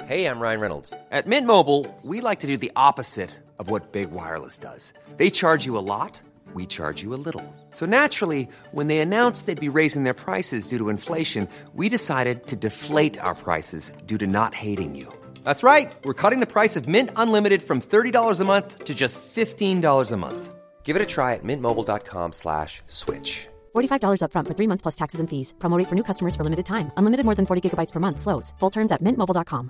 Hey, I'm Ryan Reynolds. At Mint Mobile, we like to do the opposite of what Big Wireless does. They charge you a lot, we charge you a little. So naturally, when they announced they'd be raising their prices due to inflation, we decided to deflate our prices due to not hating you. That's right. We're cutting the price of Mint Unlimited from $30 a month to just $15 a month. Give it a try at mintmobile.com/switch. $45 up front for 3 months plus taxes and fees. Promo rate for new customers for limited time. Unlimited more than 40 gigabytes per month. Slows full terms at mintmobile.com.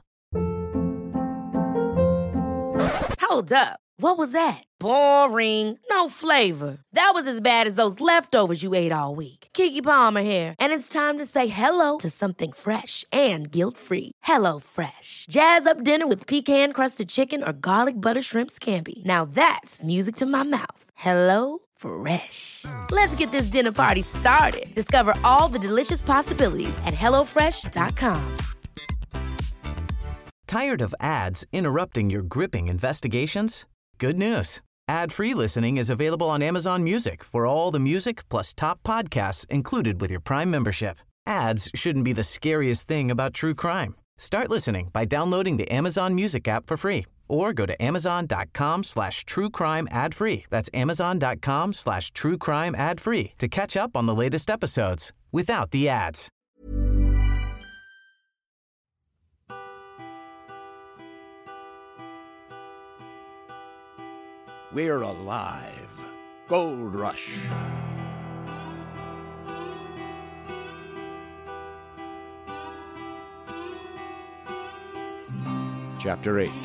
Hold up. What was that? Boring. No flavor. That was as bad as those leftovers you ate all week. Keke Palmer here, and it's time to say hello to something fresh and guilt-free. Hello Fresh. Jazz up dinner with pecan-crusted chicken or garlic butter shrimp scampi. Now that's music to my mouth. Hello Fresh. Let's get this dinner party started. Discover all the delicious possibilities at hellofresh.com. Tired of ads interrupting your gripping investigations? Good news. Ad-free listening is available on Amazon Music for all the music plus top podcasts included with your Prime membership. Ads shouldn't be the scariest thing about true crime. Start listening by downloading the Amazon Music app for free or go to amazon.com/truecrime ad-free. That's amazon.com/truecrime ad-free to catch up on the latest episodes without the ads. We're alive. Gold Rush. Chapter 8.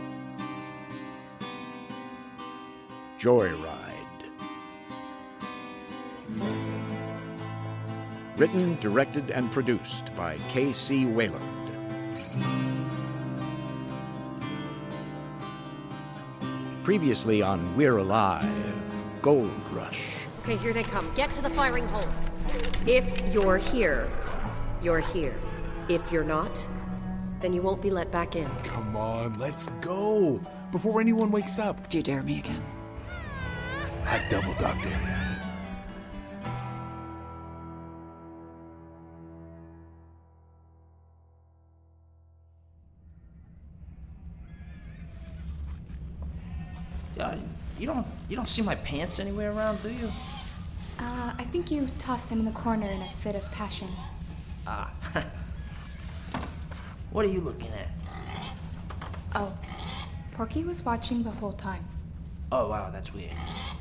Joyride. Written, directed, and produced by K.C. Wayland. Previously on We're Alive, Gold Rush. Okay, here they come. Get to the firing holes. If you're here, you're here. If you're not, then you won't be let back in. Come on, let's go. Before anyone wakes up. Do you dare me again? I double dog dare you. You don't see my pants anywhere around, do you? I think you tossed them in the corner in a fit of passion. Ah. What are you looking at? Oh, Porky was watching the whole time. Oh, wow, that's weird.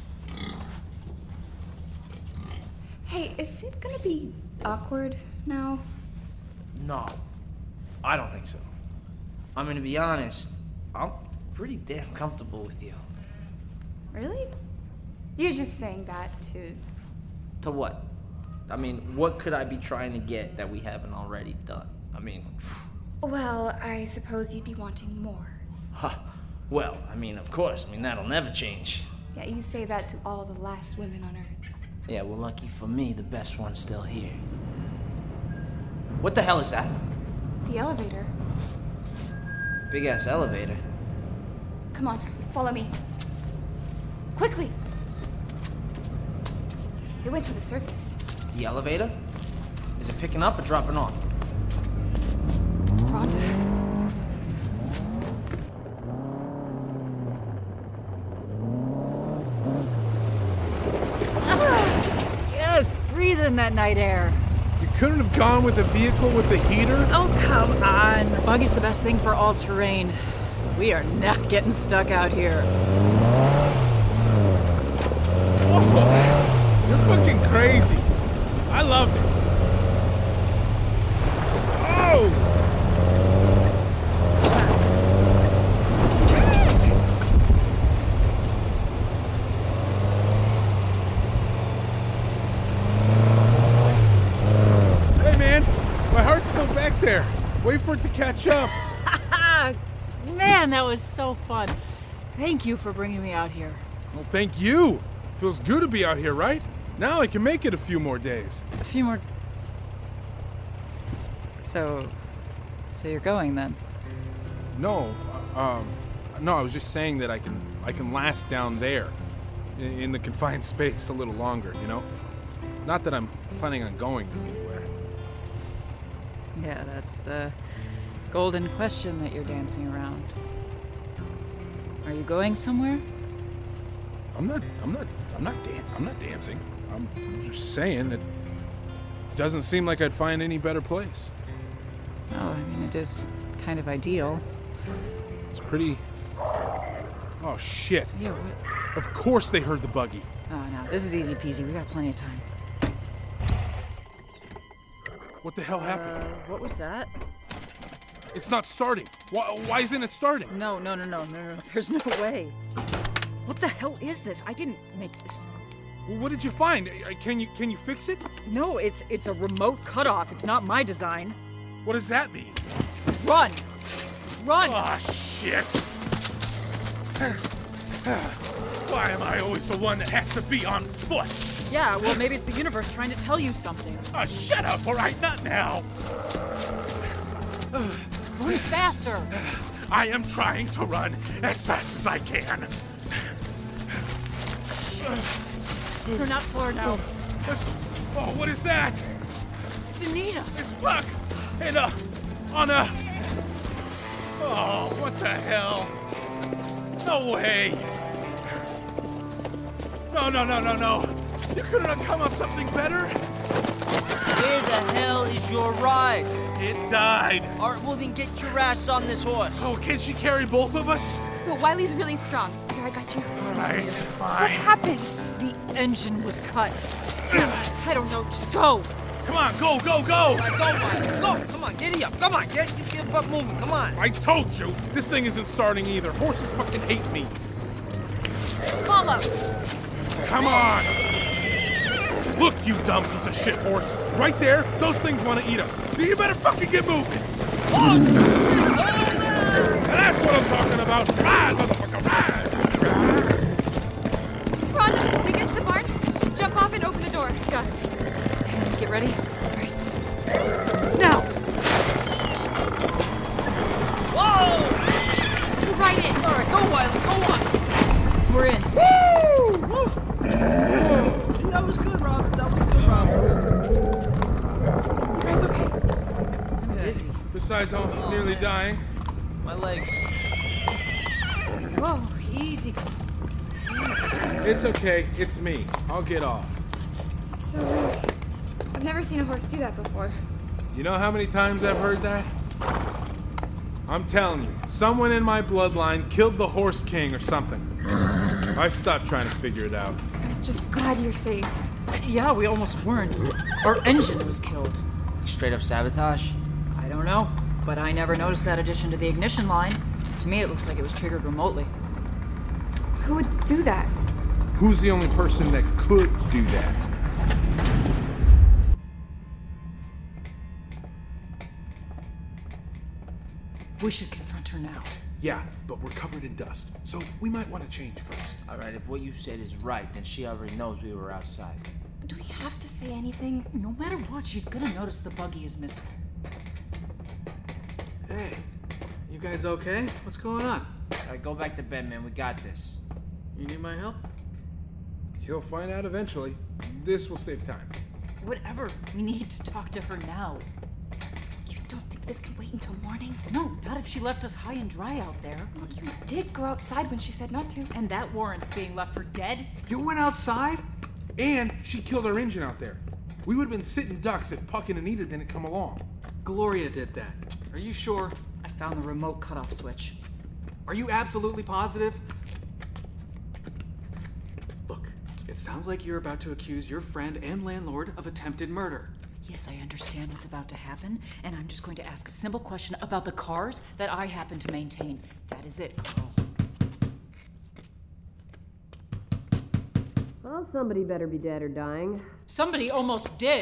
Hey, is it gonna be awkward now? No, I don't think so. I'm gonna be honest, I'm pretty damn comfortable with you. Really? You're just saying that to... To what? I mean, what could I be trying to get that we haven't already done? I mean... Well, I suppose you'd be wanting more. Well, I mean, of course. I mean, that'll never change. Yeah, you say that to all the last women on Earth. Yeah, well, lucky for me, the best one's still here. What the hell is that? The elevator. Big-ass elevator. Come on, follow me. Quickly! It went to the surface. The elevator? Is it picking up or dropping off? Rhonda. Yes, breathe in that night air. You couldn't have gone with a vehicle with the heater? Oh, come on. The buggy's the best thing for all terrain. We are not getting stuck out here. Whoa, you're fucking crazy. I love it. Oh! Hey, man. My heart's still back there. Wait for it to catch up. Man, that was so fun. Thank you for bringing me out here. Well, thank you. Feels good to be out here, right? Now I can make it a few more days. A few more... So you're going then? No, no, I was just saying that I can last down there in the confined space a little longer, you know? Not that I'm planning on going anywhere. Yeah, that's the golden question that you're dancing around. Are you going somewhere? I'm not dancing. I'm just saying that it doesn't seem like I'd find any better place. Oh, I mean, it is kind of ideal. It's pretty... Oh, shit. Yeah, what? Of course they heard the buggy. Oh, no, this is easy peasy. We got plenty of time. What the hell happened? What was that? It's not starting. Why isn't it starting? No. There's no way. What the hell is this? I didn't make this. Well, what did you find? Can you fix it? No, it's a remote cutoff. It's not my design. What does that mean? Run! Run! Ah, shit! Why am I always the one that has to be on foot? Yeah, well, maybe it's the universe trying to tell you something. Shut up, all right? Not now. Run faster! I am trying to run as fast as I can. You're not Fleur now. What is that? It's Anita. It's Buck! Oh, what the hell? No way! No. You couldn't have come up something better? Where the hell is your ride? It died. All right, well then get your ass on this horse. Oh, can she carry both of us? No, Wiley's really strong. Here, I got you. All right, fine. What happened? The engine was cut. I don't know, just go! Come on, go! All right, go. Come on, giddy up. Come on, get your butt moving. Come on. I told you, this thing isn't starting either. Horses fucking hate me. Follow. Come on! Look, you dumb piece of shit horse. Right there, those things want to eat us. So you better fucking get moving. Oh, That's what I'm talking about. Ride, motherfucker, ride! Rhonda, we get to the barn. Jump off and open the door. Got it. Get ready. Now! whoa! You're right in. All right, go, Wiley, go on. We're in. See, that was good, Robbins. You guys okay? I'm dizzy. Besides, I'm nearly dying. My legs. Whoa, easy. It's okay. It's me. I'll get off. So, I've never seen a horse do that before. You know how many times I've heard that? I'm telling you, someone in my bloodline killed the Horse King or something. I stopped trying to figure it out. I'm just glad you're safe. Yeah, we almost weren't. Our engine was killed. Straight up sabotage? I don't know, but I never noticed that addition to the ignition line. To me, it looks like it was triggered remotely. Who would do that? Who's the only person that could do that? We should confront her now. Yeah, but we're covered in dust, so we might want to change first. All right, if what you said is right, then she already knows we were outside. Do we have to say anything? No matter what, she's gonna notice the buggy is missing. Hey, you guys okay? What's going on? All right, go back to bed, man. We got this. You need my help? You'll find out eventually. This will save time. Whatever. We need to talk to her now. You don't think this can wait until morning? No, not if she left us high and dry out there. Well, you did go outside when she said not to. And that warrants being left for dead? You went outside? And she killed our engine out there. We would have been sitting ducks if Puck and Anita didn't come along. Gloria did that. Are you sure? I found the remote cutoff switch. Are you absolutely positive? Look, it sounds like you're about to accuse your friend and landlord of attempted murder. Yes, I understand what's about to happen, and I'm just going to ask a simple question about the cars that I happen to maintain. That is it, Carl. Well, somebody better be dead or dying. Somebody almost did.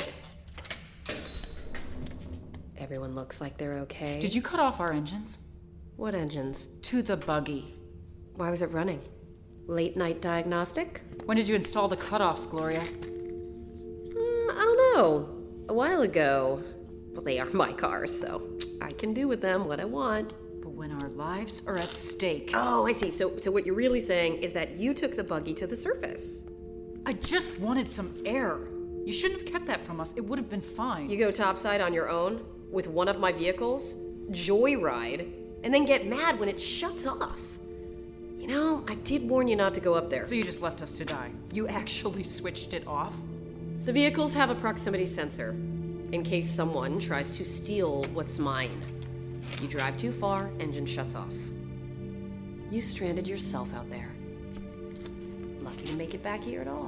Everyone looks like they're okay. Did you cut off our engines? What engines? To the buggy. Why was it running? Late night diagnostic? When did you install the cutoffs, Gloria? I don't know. A while ago. Well, they are my cars, so I can do with them what I want. But when our lives are at stake... Oh, I see. So what you're really saying is that you took the buggy to the surface. I just wanted some air. You shouldn't have kept that from us. It would have been fine. You go topside on your own? With one of my vehicles? joyride, and then get mad when it shuts off. You know, I did warn you not to go up there. So you just left us to die? You actually switched it off? The vehicles have a proximity sensor, in case someone tries to steal what's mine. You drive too far, engine shuts off. You stranded yourself out there. Lucky to make it back here at all.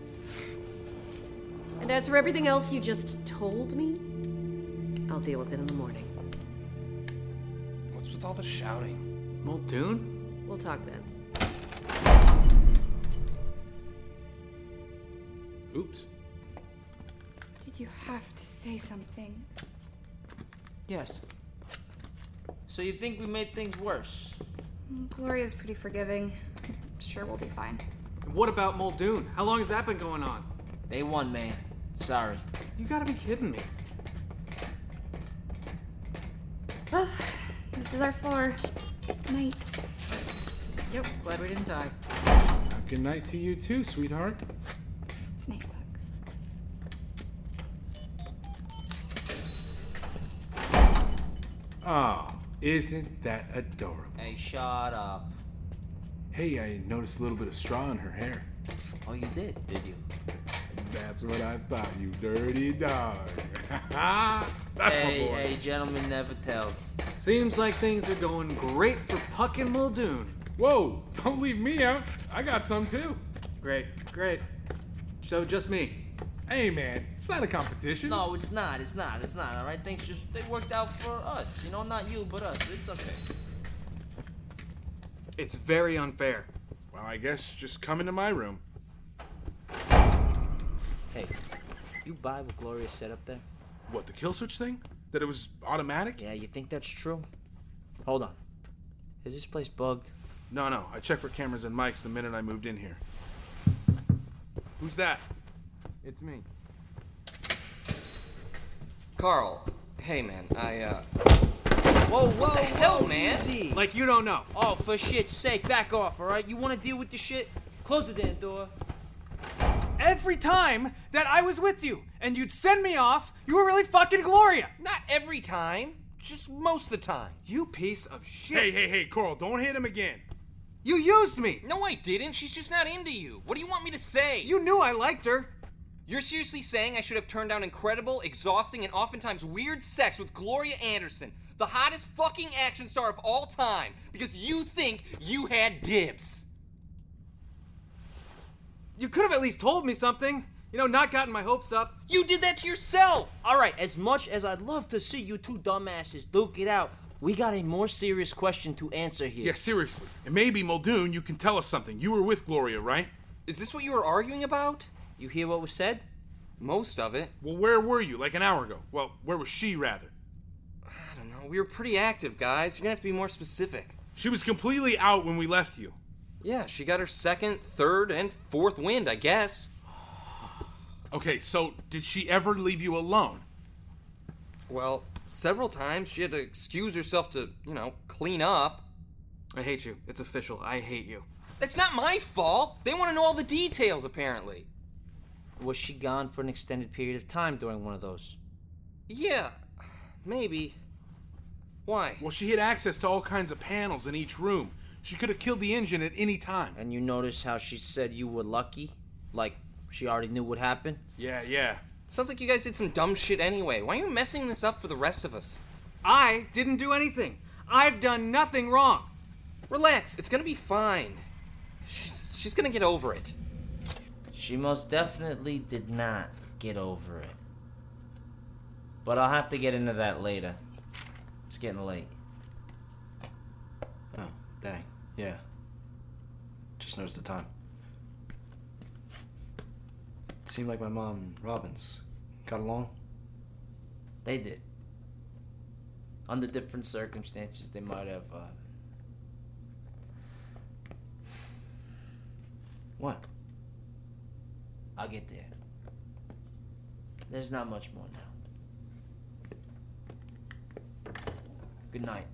And as for everything else you just told me, I'll deal with it in the morning. What's with all the shouting? Muldoon? We'll talk then. Oops. Did you have to say something? Yes. So you think we made things worse? Gloria's pretty forgiving. I'm sure we'll be fine. What about Muldoon? How long has that been going on? They won, man. Sorry. You gotta be kidding me. Well, this is our floor. Night. Yep, glad we didn't die. Good night to you too, sweetheart. Night, Buck. Oh, isn't that adorable? Hey, shut up. Hey, I noticed a little bit of straw in her hair. Oh, you did you? That's what I thought, you dirty dog. That's my boy. Hey, gentleman never tells. Seems like things are going great for Puck and Muldoon. Whoa, don't leave me out. I got some too. Great. So just me. Hey man, it's not a competition. No, it's not, all right? They worked out for us. You know, not you, but us. It's okay. It's very unfair. Well, I guess just come into my room. Hey, you buy what Gloria said up there? What, the kill switch thing? That it was automatic? Yeah, you think that's true? Hold on. Is this place bugged? No, I checked for cameras and mics the minute I moved in here. Who's that? It's me. Carl, hey man, Whoa, what the hell, man? Easy. Like you don't know. Oh, for shit's sake, back off, all right? You want to deal with the shit? Close the damn door. Every time that I was with you and you'd send me off, you were really fucking Gloria. Not every time, just most of the time. You piece of shit. Hey, Coral, don't hit him again. You used me. No, I didn't. She's just not into you. What do you want me to say? You knew I liked her. You're seriously saying I should have turned down incredible, exhausting, and oftentimes weird sex with Gloria Anderson, the hottest fucking action star of all time, because you think you had dibs? You could have at least told me something. You know, not gotten my hopes up. You did that to yourself! All right, as much as I'd love to see you two dumbasses duke it out, we got a more serious question to answer here. Yeah, seriously. And maybe, Muldoon, you can tell us something. You were with Gloria, right? Is this what you were arguing about? You hear what was said? Most of it. Well, where were you, like an hour ago? Well, where was she, rather? I don't know. We were pretty active, guys. You're gonna have to be more specific. She was completely out when we left you. Yeah, she got her second, third, and fourth wind, I guess. Okay, so did she ever leave you alone? Well, several times she had to excuse herself to, clean up. I hate you. It's official. I hate you. That's not my fault. They want to know all the details, apparently. Was she gone for an extended period of time during one of those? Yeah, maybe. Why? Well, she had access to all kinds of panels in each room. She could have killed the engine at any time. And you notice how she said you were lucky? Like, she already knew what happened? Yeah. Sounds like you guys did some dumb shit anyway. Why are you messing this up for the rest of us? I didn't do anything. I've done nothing wrong. Relax, it's gonna be fine. She's gonna get over it. She most definitely did not get over it. But I'll have to get into that later. It's getting late. Oh, dang. Yeah. Just noticed the time. It seemed like my mom and Robin's got along. They did. Under different circumstances, they might have, What? I'll get there. There's not much more now. Good night.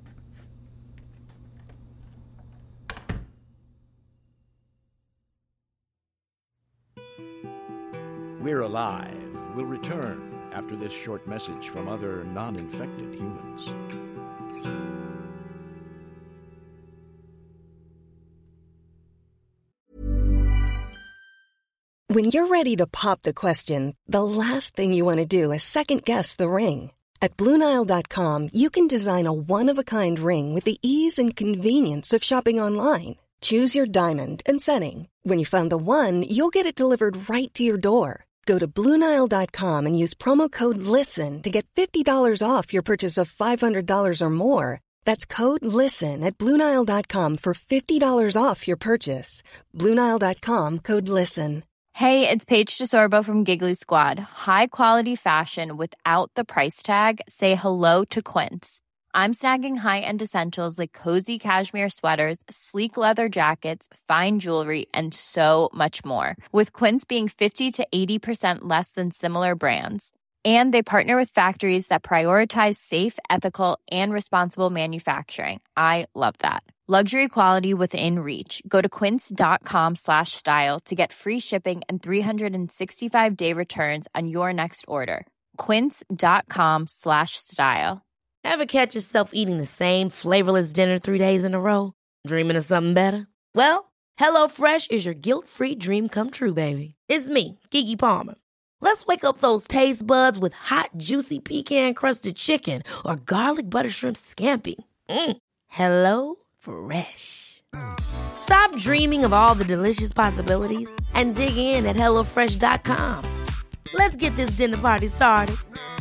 We're Alive will return after this short message from other non-infected humans. When you're ready to pop the question, the last thing you want to do is second-guess the ring. At BlueNile.com, you can design a one-of-a-kind ring with the ease and convenience of shopping online. Choose your diamond and setting. When you find the one, you'll get it delivered right to your door. Go to BlueNile.com and use promo code LISTEN to get $50 off your purchase of $500 or more. That's code LISTEN at BlueNile.com for $50 off your purchase. BlueNile.com, code LISTEN. Hey, it's Paige DeSorbo from Giggly Squad. High quality fashion without the price tag. Say hello to Quince. I'm snagging high-end essentials like cozy cashmere sweaters, sleek leather jackets, fine jewelry, and so much more. With Quince being 50 to 80% less than similar brands. And they partner with factories that prioritize safe, ethical, and responsible manufacturing. I love that. Luxury quality within reach. Go to quince.com/style to get free shipping and 365-day returns on your next order. Quince.com/style. Ever catch yourself eating the same flavorless dinner 3 days in a row? Dreaming of something better? Well, HelloFresh is your guilt-free dream come true, baby. It's me, Keke Palmer. Let's wake up those taste buds with hot, juicy pecan-crusted chicken or garlic butter shrimp scampi. Hello Fresh. Stop dreaming of all the delicious possibilities and dig in at HelloFresh.com. Let's get this dinner party started.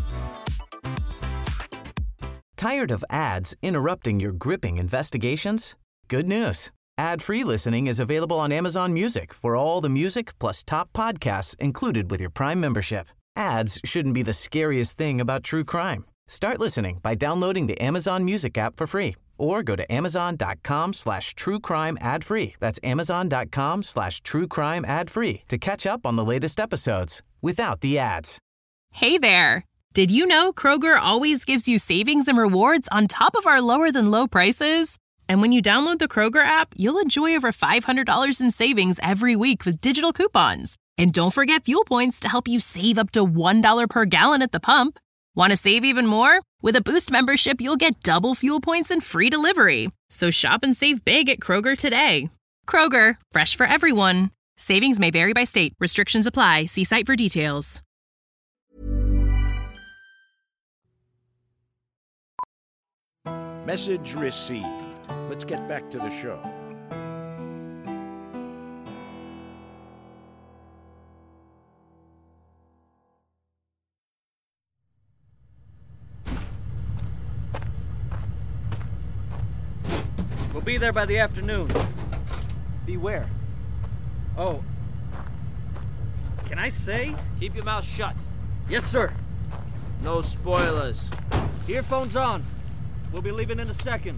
Tired of ads interrupting your gripping investigations? Good news. Ad-free listening is available on Amazon Music for all the music plus top podcasts included with your Prime membership. Ads shouldn't be the scariest thing about true crime. Start listening by downloading the Amazon Music app for free or go to amazon.com/truecrime ad-free. That's amazon.com/truecrime ad-free to catch up on the latest episodes without the ads. Hey there. Did you know Kroger always gives you savings and rewards on top of our lower-than-low prices? And when you download the Kroger app, you'll enjoy over $500 in savings every week with digital coupons. And don't forget fuel points to help you save up to $1 per gallon at the pump. Want to save even more? With a Boost membership, you'll get double fuel points and free delivery. So shop and save big at Kroger today. Kroger, fresh for everyone. Savings may vary by state. Restrictions apply. See site for details. Message received. Let's get back to the show. We'll be there by the afternoon. Beware. Oh. Can I say? Keep your mouth shut. Yes, sir. No spoilers. Earphones on. We'll be leaving in a second.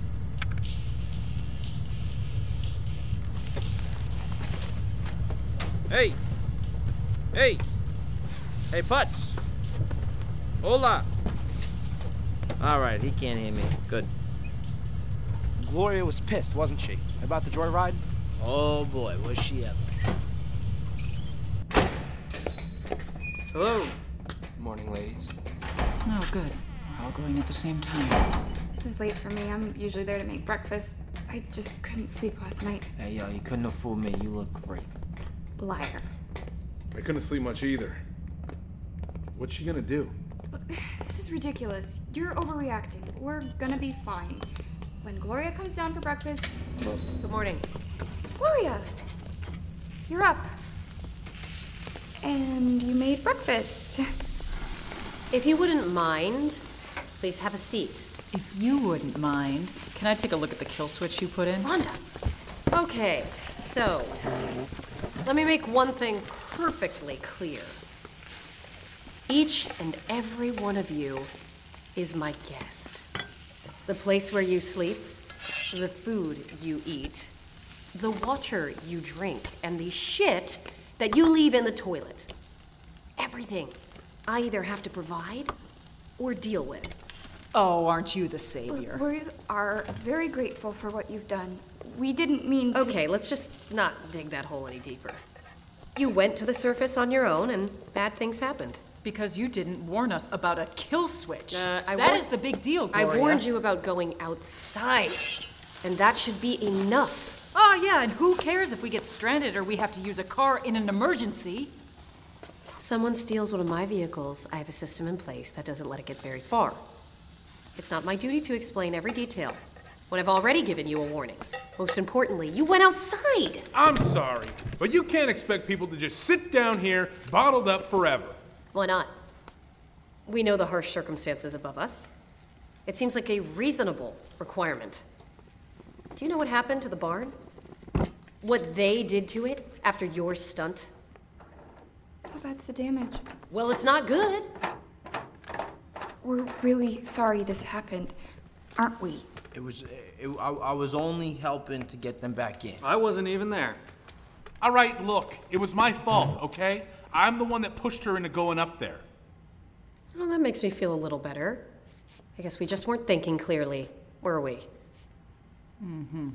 Hey! Hey! Hey, Putz! Hola! Alright, he can't hear me. Good. Gloria was pissed, wasn't she? About the joyride? Oh boy, was she ever. Hello. Morning, ladies. Oh, good. We're all going at the same time. This is late for me. I'm usually there to make breakfast. I just couldn't sleep last night. Hey, yo, you couldn't have fooled me. You look great. Liar. I couldn't sleep much either. What's she gonna do? Look, this is ridiculous. You're overreacting. We're gonna be fine. When Gloria comes down for breakfast... Good morning. Gloria! You're up. And you made breakfast. If you wouldn't mind, please have a seat. If you wouldn't mind, can I take a look at the kill switch you put in? Rhonda! Okay, so, let me make one thing perfectly clear. Each and every one of you is my guest. The place where you sleep, the food you eat, the water you drink, and the shit that you leave in the toilet. Everything I either have to provide or deal with. Oh, aren't you the savior? We are very grateful for what you've done. We didn't mean to... Okay, let's just not dig that hole any deeper. You went to the surface on your own, and bad things happened. Because you didn't warn us about a kill switch. That is the big deal, Gloria. I warned you about going outside, and that should be enough. Oh, yeah, and who cares if we get stranded or we have to use a car in an emergency? Someone steals one of my vehicles, I have a system in place that doesn't let it get very far. It's not my duty to explain every detail when I've already given you a warning. Most importantly, you went outside. I'm sorry, but you can't expect people to just sit down here bottled up forever. Why not? We know the harsh circumstances above us. It seems like a reasonable requirement. Do you know what happened to the barn? What they did to it after your stunt? How bad's the damage? Well, it's not good. We're really sorry this happened, aren't we? I was only helping to get them back in. I wasn't even there. All right, look, it was my fault, okay? I'm the one that pushed her into going up there. Well, that makes me feel a little better. I guess we just weren't thinking clearly, were we? Mm-hmm.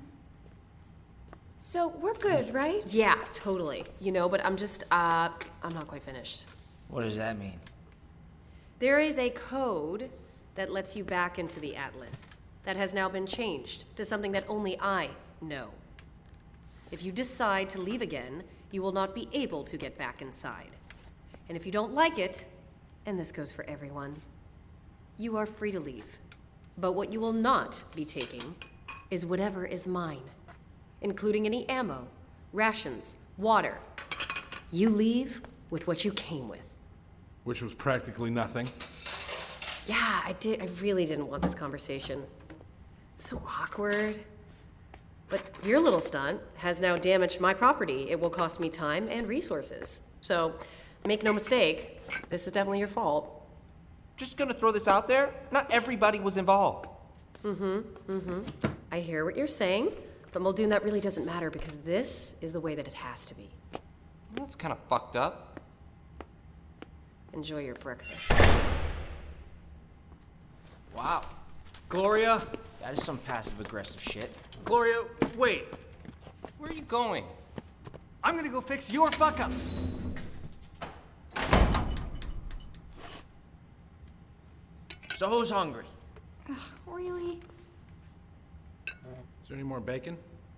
So we're good, right? Yeah, totally. You know, but I'm not quite finished. What does that mean? There is a code that lets you back into the Atlas that has now been changed to something that only I know. If you decide to leave again, you will not be able to get back inside. And if you don't like it, and this goes for everyone, you are free to leave. But what you will not be taking is whatever is mine, including any ammo, rations, water. You leave with what you came with. Which was practically nothing. Yeah, I really didn't want this conversation. It's so awkward. But your little stunt has now damaged my property. It will cost me time and resources. So, make no mistake, this is definitely your fault. Just gonna throw this out there, not everybody was involved. I hear what you're saying, but Muldoon, that really doesn't matter because this is the way that it has to be. Well, that's kind of fucked up. Enjoy your breakfast. Wow. Gloria? That is some passive-aggressive shit. Gloria, wait. Where are you going? I'm gonna go fix your fuck-ups. So who's hungry? Ugh, really? Is there any more bacon?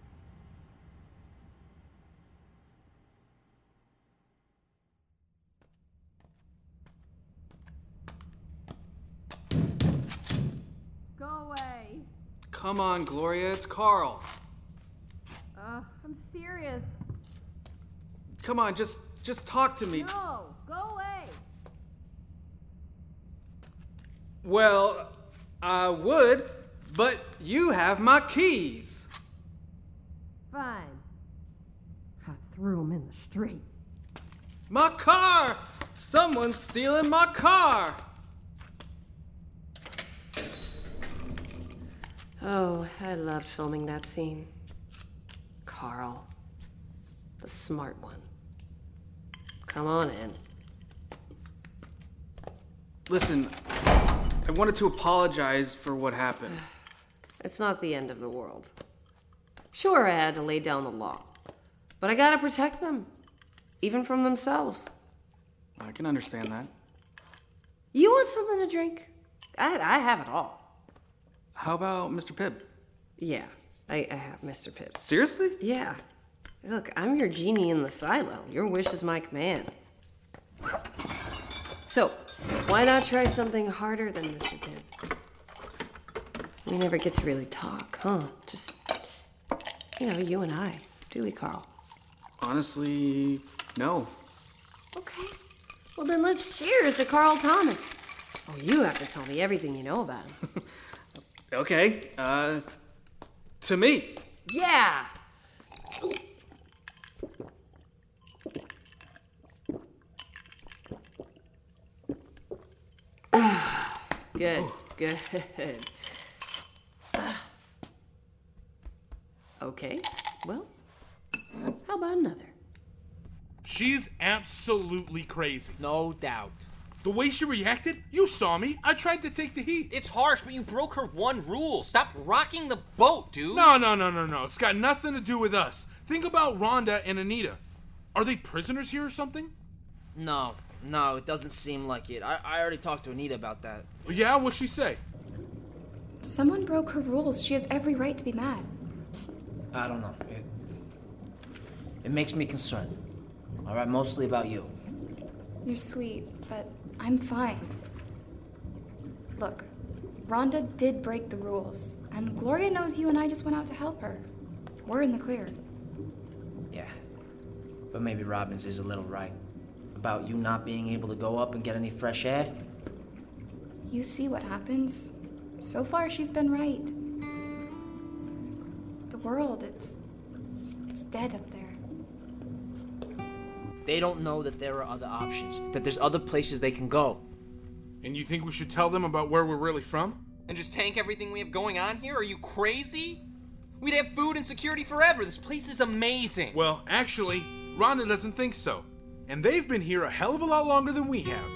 Go away. Come on, Gloria, it's Carl. I'm serious. Come on, just talk to me. No, go away. Well, I would, but you have my keys. Fine. I threw them in the street. My car! Someone's stealing my car! Oh, I loved filming that scene. Carl. The smart one. Come on in. Listen, I wanted to apologize for what happened. It's not the end of the world. Sure, I had to lay down the law. But I gotta protect them. Even from themselves. I can understand that. You want something to drink? I have it all. How about Mr. Pibb? Yeah, I have Mr. Pibb. Seriously? Yeah. Look, I'm your genie in the silo. Your wish is my command. So, why not try something harder than Mr. Pibb? We never get to really talk, huh? Just, you and I. Do we, Carl? Honestly, no. Okay. Well, then let's cheers to Carl Thomas. Oh, you have to tell me everything you know about him. Okay, to me. Yeah! Good, good. Okay, well, how about another? She's absolutely crazy. No doubt. The way she reacted, you saw me. I tried to take the heat. It's harsh, but you broke her one rule. Stop rocking the boat, dude. No. It's got nothing to do with us. Think about Rhonda and Anita. Are they prisoners here or something? No. No, it doesn't seem like it. I already talked to Anita about that. Yeah, what'd she say? Someone broke her rules. She has every right to be mad. I don't know. It makes me concerned. All right, mostly about you. You're sweet, but I'm fine. Look, Rhonda did break the rules, and Gloria knows you and I just went out to help her. We're in the clear. Yeah, but maybe Robbins is a little right. About you not being able to go up and get any fresh air. You see what happens. So far, she's been right. The world, it's dead up there. They don't know that there are other options, that there's other places they can go. And you think we should tell them about where we're really from? And just tank everything we have going on here? Are you crazy? We'd have food and security forever. This place is amazing. Well, actually, Rhonda doesn't think so. And they've been here a hell of a lot longer than we have.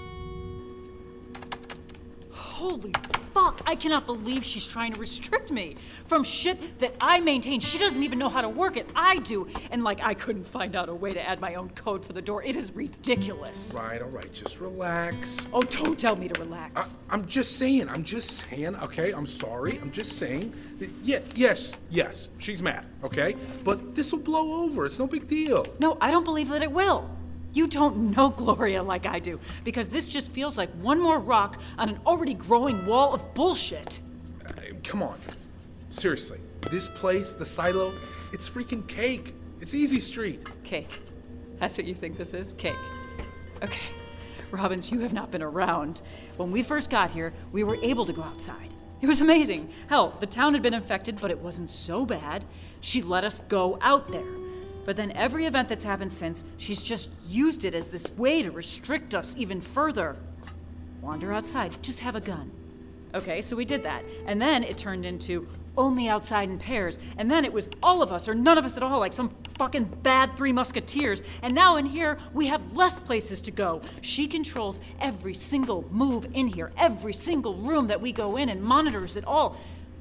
Holy fuck, I cannot believe she's trying to restrict me from shit that I maintain. She doesn't even know how to work it. I do. And like, I couldn't find out a way to add my own code for the door. It is ridiculous. All right, just relax. Oh, don't tell me to relax. I'm just saying, okay? I'm sorry, I'm just saying. Yes, she's mad, okay? But this will blow over, it's no big deal. No, I don't believe that it will. You don't know Gloria like I do, because this just feels like one more rock on an already growing wall of bullshit. Come on. Seriously, this place, the silo, it's freaking cake. It's Easy Street. Cake. That's what you think this is? Cake. Okay. Robbins, you have not been around. When we first got here, we were able to go outside. It was amazing. Hell, the town had been infected, but it wasn't so bad. She let us go out there. But then every event that's happened since, she's just used it as this way to restrict us even further. Wander outside, just have a gun. Okay, so we did that. And then it turned into only outside in pairs. And then it was all of us or none of us at all, like some fucking bad Three Musketeers. And now in here, we have less places to go. She controls every single move in here, every single room that we go in, and monitors it all.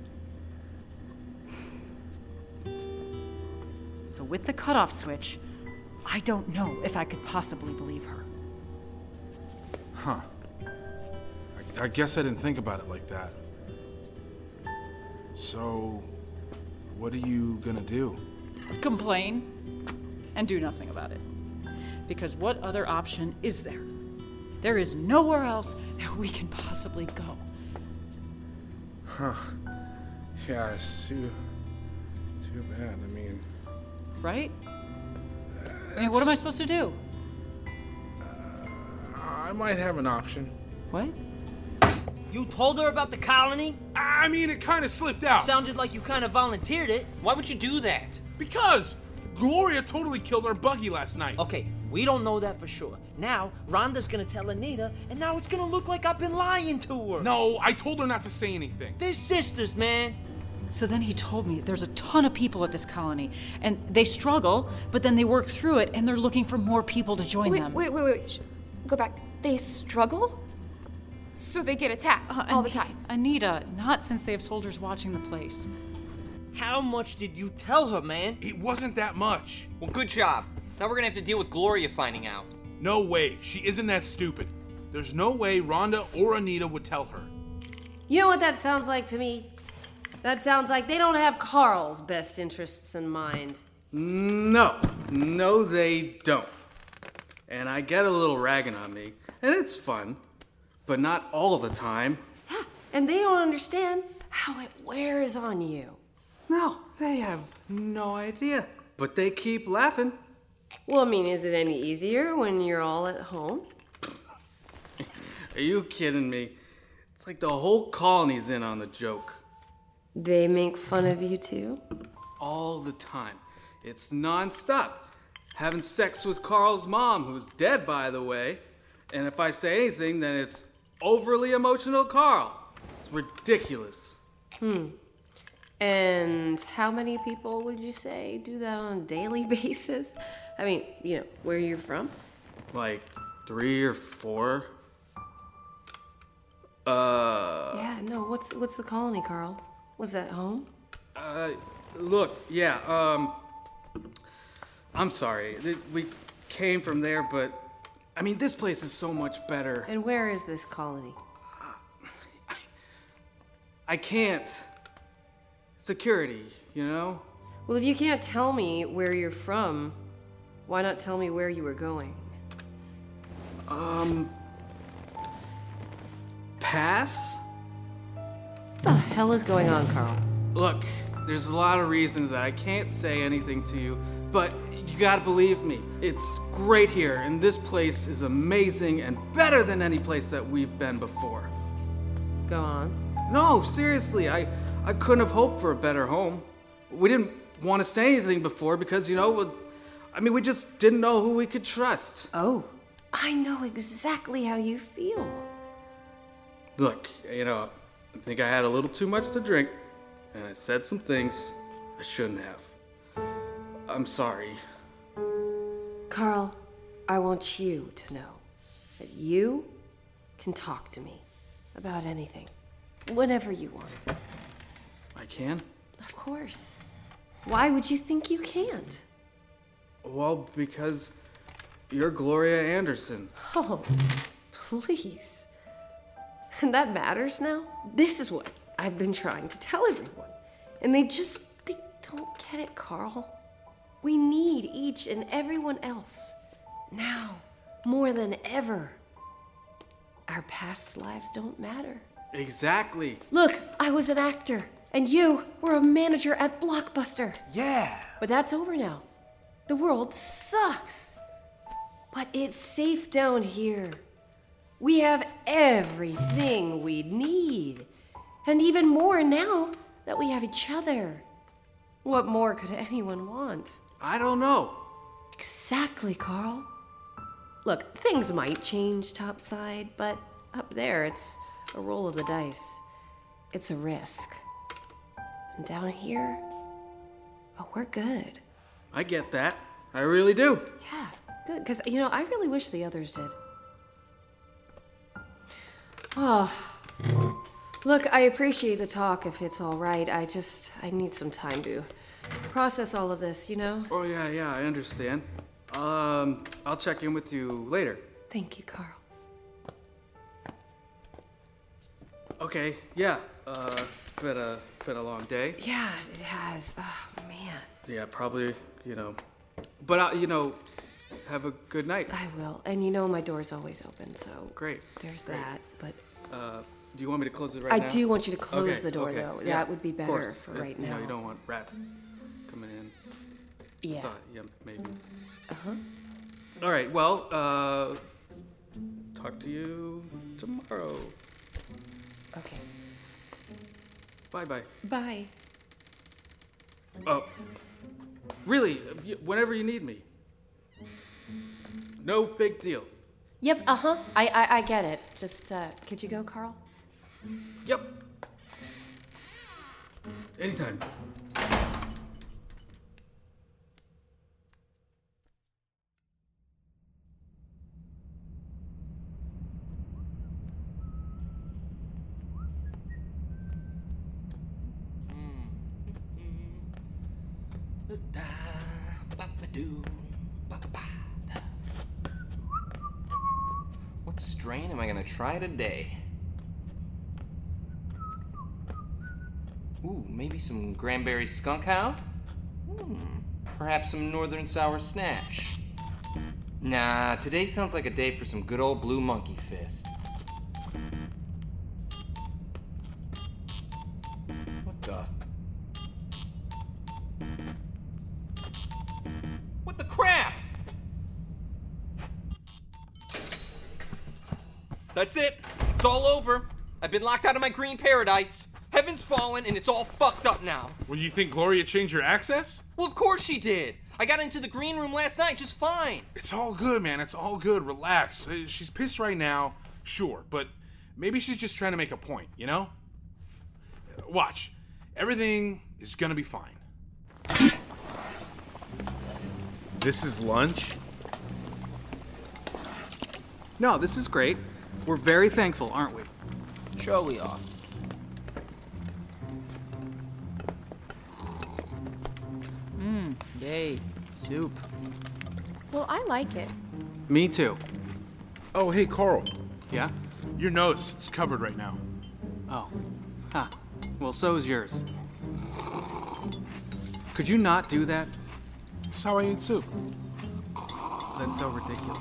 So with the cutoff switch, I don't know if I could possibly believe her. Huh. I guess I didn't think about it like that. So, what are you gonna do? Complain and do nothing about it. Because what other option is there? There is nowhere else that we can possibly go. Huh. Yeah, it's too bad. I mean... Right? I mean, what am I supposed to do? I might have an option. What? You told her about the colony? I mean, it kind of slipped out. Sounded like you kind of volunteered it. Why would you do that? Because Gloria totally killed our buggy last night. Okay, we don't know that for sure. Now, Rhonda's gonna tell Anita, and now it's gonna look like I've been lying to her. No, I told her not to say anything. They're sisters, man. So then he told me there's a ton of people at this colony, and they struggle, but then they work through it, and they're looking for more people to join them. Wait. Go back. They struggle? So they get attacked all the time? Anita, not since they have soldiers watching the place. How much did you tell her, man? It wasn't that much. Well, good job. Now we're gonna have to deal with Gloria finding out. No way. She isn't that stupid. There's no way Rhonda or Anita would tell her. You know what that sounds like to me? That sounds like they don't have Carl's best interests in mind. No, they don't. And I get a little ragging on me, and it's fun, but not all the time. And they don't understand how it wears on you. No, they have no idea, but they keep laughing. Well, I mean, is it any easier when you're all at home? Are you kidding me? It's like the whole colony's in on the joke. They make fun of you too? All the time. It's non-stop. Having sex with Carl's mom, who's dead, by the way. And if I say anything, then it's overly emotional Carl. It's ridiculous. And how many people would you say do that on a daily basis? I mean, you know, where you're from? Like 3 or 4. Yeah, no, what's the colony, Carl? Was that home? Look, yeah, I'm sorry. We came from there, but I mean, this place is so much better. And where is this colony? I can't. Security, you know? Well, if you can't tell me where you're from, why not tell me where you were going? Pass? What the hell is going on, Carl? Look, there's a lot of reasons that I can't say anything to you, but you gotta believe me. It's great here, and this place is amazing and better than any place that we've been before. Go on. No, seriously, I couldn't have hoped for a better home. We didn't want to say anything before because, you know, we just didn't know who we could trust. Oh, I know exactly how you feel. Look, you know, I think I had a little too much to drink, and I said some things I shouldn't have. I'm sorry. Carl, I want you to know that you can talk to me about anything, whenever you want. I can? Of course. Why would you think you can't? Well, because you're Gloria Anderson. Oh, please. And that matters now? This is what I've been trying to tell everyone. And they don't get it, Carl. We need each and everyone else. Now, more than ever. Our past lives don't matter. Exactly. Look, I was an actor, and you were a manager at Blockbuster. Yeah. But that's over now. The world sucks. But it's safe down here. We have everything we need. And even more now that we have each other. What more could anyone want? I don't know. Exactly, Carl. Look, things might change topside, but up there it's a roll of the dice. It's a risk. And down here, oh, we're good. I get that. I really do. Yeah, good. Because, you know, I really wish the others did. Oh, look, I appreciate the talk if it's all right. I need some time to process all of this, you know? Oh, yeah, I understand. I'll check in with you later. Thank you, Carl. Okay, yeah. Been a long day. Yeah, it has. Oh, man. Yeah, probably, you know. But, you know, have a good night. I will. And you know my door's always open, so... Great. There's Great. that, but... Do you want me to close it right now? I do want you to close the door, though. Yeah, That would be better for right You now. know, you don't want rats coming in. Yeah. So, yeah, maybe. Uh-huh. All right, well, talk to you tomorrow. Okay. Bye-bye. Bye. Oh, really, whenever you need me. No big deal. Yep, uh-huh. I get it. Just, could you go, Carl? Yep. Anytime. What strain am I gonna try today? Ooh, maybe some Granberry Skunk Hound? Perhaps some Northern Sour Snatch. Nah, today sounds like a day for some good old Blue Monkey Fist. What the? What the crap? That's it. It's all over. I've been locked out of my green paradise. Heaven's fallen, and it's all fucked up now. Well, you think Gloria changed your access? Well, of course she did. I got into the green room last night just fine. It's all good, man. It's all good. Relax. She's pissed right now, sure, but maybe she's just trying to make a point, you know? Watch. Everything is gonna be fine. This is lunch? No, this is great. We're very thankful, aren't we? Sure we are. Yay, soup. Well, I like it. Me too. Oh, hey, Carl. Yeah? Your nose, it's covered right now. Oh. Huh. Well, so is yours. Could you not do that? That's how I eat soup. That's so ridiculous.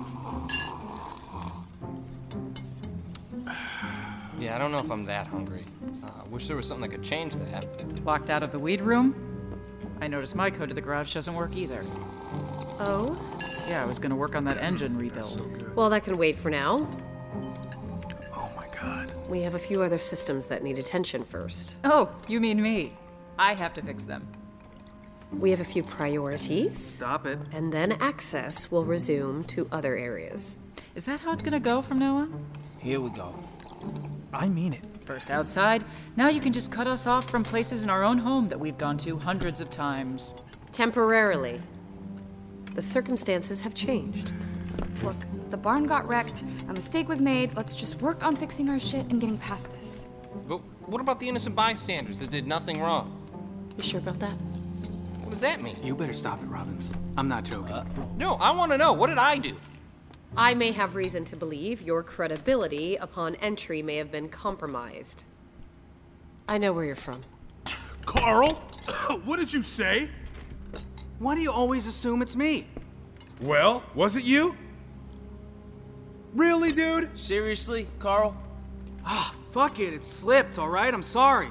Yeah, I don't know if I'm that hungry. Wish there was something that could change that. Locked out of the weed room? I noticed my code to the garage doesn't work either. Oh? Yeah, I was gonna work on that engine rebuild. Well, that can wait for now. Oh my god. We have a few other systems that need attention first. Oh, you mean me? I have to fix them. We have a few priorities. Stop it. And then access will resume to other areas. Is that how it's gonna go from now on? Here we go. I mean it. First outside, now you can just cut us off from places in our own home that we've gone to hundreds of times. Temporarily. The circumstances have changed. Look, the barn got wrecked, a mistake was made, let's just work on fixing our shit and getting past this. But what about the innocent bystanders that did nothing wrong? You sure about that? What does that mean? You better stop it, Robbins. I'm not joking. No, I want to know. What did I do? I may have reason to believe your credibility upon entry may have been compromised. I know where you're from. Carl? What did you say? Why do you always assume it's me? Well, was it you? Really, dude? Seriously, Carl? Ah, fuck it. It slipped, all right? I'm sorry.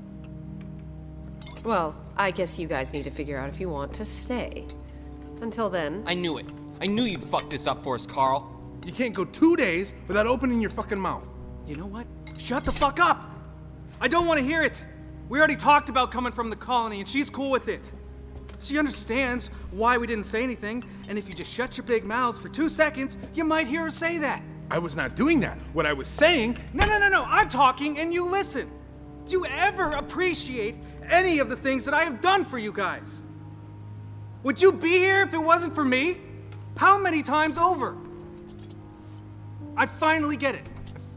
Well, I guess you guys need to figure out if you want to stay. Until then... I knew it. I knew you'd fuck this up for us, Carl. You can't go 2 days without opening your fucking mouth. You know what? Shut the fuck up! I don't want to hear it. We already talked about coming from the colony, and she's cool with it. She understands why we didn't say anything, and if you just shut your big mouths for 2 seconds, you might hear her say that. I was not doing that. What I was saying... No, I'm talking and you listen. Do you ever appreciate any of the things that I have done for you guys? Would you be here if it wasn't for me? How many times over? I finally get it.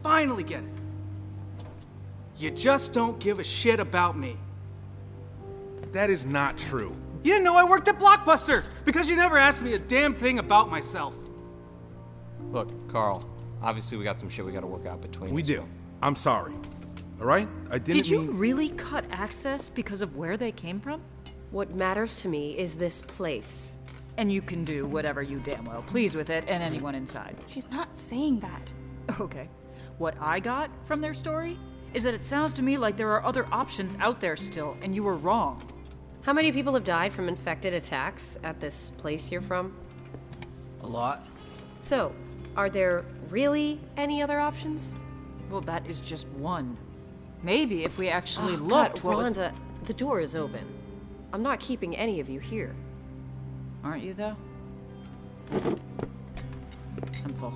You just don't give a shit about me. That is not true. You didn't know I worked at Blockbuster because you never asked me a damn thing about myself. Look, Carl, obviously we got some shit we gotta work out between us. We do. I'm sorry. All right? I didn't Did you mean... really cut access because of where they came from? What matters to me is this place. And you can do whatever you damn well please with it and anyone inside. She's not saying that. Okay. What I got from their story is that it sounds to me like there are other options out there still, and you were wrong. How many people have died from infected attacks at this place you're from? A lot. So, are there really any other options? Well, that is just one. Maybe if we actually God, looked, what was... Rhonda, the door is open. I'm not keeping any of you here. Aren't you, though? I'm full.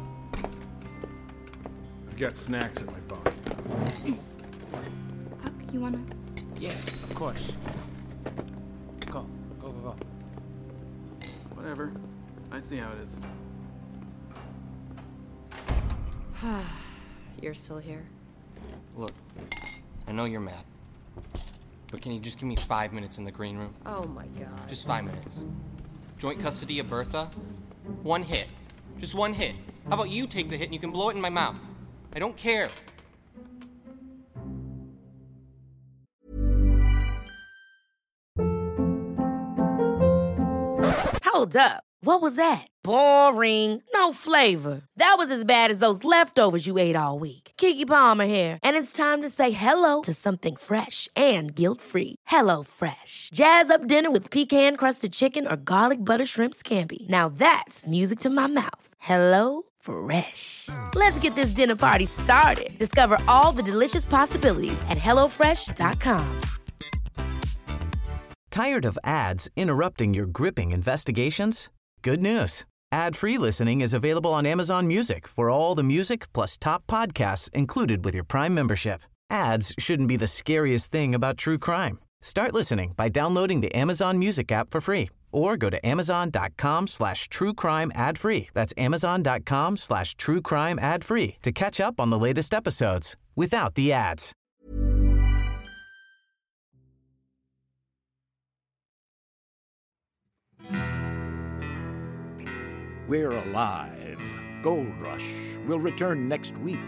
I've got snacks in my bunk. Puck, you wanna? Yeah, of course. Go. Whatever. I see how it is. You're still here? Look, I know you're mad. But can you just give me 5 minutes in the green room? Oh my god. Just 5 minutes. Joint custody of Bertha? 1 hit. Just 1 hit. How about you take the hit and you can blow it in my mouth? I don't care. Hold up. What was that? Boring. No flavor. That was as bad as those leftovers you ate all week. Keke Palmer here, and it's time to say hello to something fresh and guilt-free. Hello Fresh. Jazz up dinner with pecan-crusted chicken or garlic butter shrimp scampi. Now that's music to my mouth. Hello Fresh. Let's get this dinner party started. Discover all the delicious possibilities at hellofresh.com. Tired of ads interrupting your gripping investigations? Good news. Ad-free listening is available on Amazon Music for all the music plus top podcasts included with your Prime membership. Ads shouldn't be the scariest thing about true crime. Start listening by downloading the Amazon Music app for free or go to amazon.com/truecrime ad-free. That's amazon.com/truecrime ad-free to catch up on the latest episodes without the ads. We're alive. Gold Rush will return next week.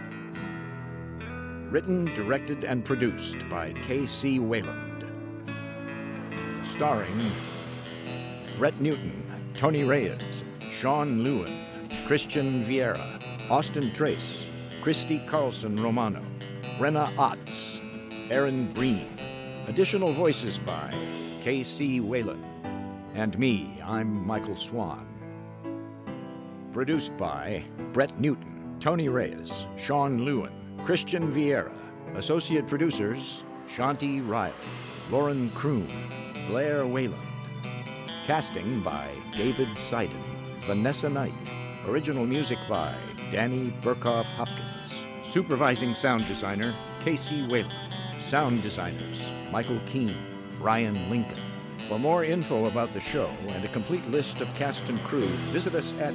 Written, directed, and produced by K.C. Wayland. Starring Brett Newton, Tony Reyes, Sean Lewin, Christian Vieira, Austin Trace, Christy Carlson Romano, Brenna Otts, Aaron Breen. Additional voices by K.C. Wayland. And me, I'm Michael Swan. Produced by Brett Newton, Tony Reyes, Sean Lewin, Christian Vieira. Associate producers, Shanti Riley, Lauren Kroon, Blair Wayland. Casting by David Seiden, Vanessa Knight. Original music by Danny Burkhoff Hopkins. Supervising sound designer, K.C. Wayland. Sound designers, Michael Keane, Brian Lincoln. For more info about the show and a complete list of cast and crew, visit us at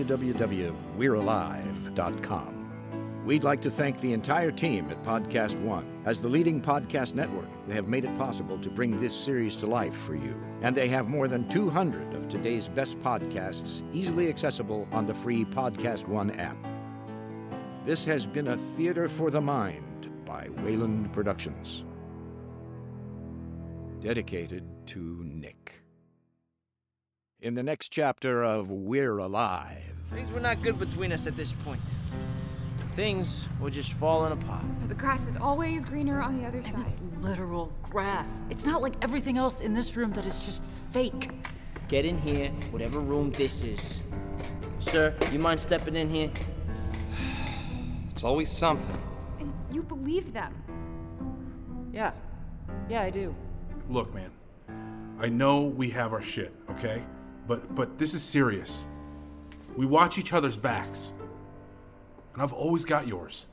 www.we'realive.com. We'd like to thank the entire team at Podcast One. As the leading podcast network, they have made it possible to bring this series to life for you. And they have more than 200 of today's best podcasts easily accessible on the free Podcast One app. This has been a Theater for the Mind by Wayland Productions. Dedicated to Nick. In the next chapter of We're Alive. Things were not good between us at this point. Things were just falling apart. But the grass is always greener on the other side. It's literal grass. It's not like everything else in this room that is just fake. Get in here, whatever room this is. Sir, you mind stepping in here? It's always something. And you believe them. Yeah, I do. Look, man, I know we have our shit, okay? But this is serious. We watch each other's backs. And I've always got yours.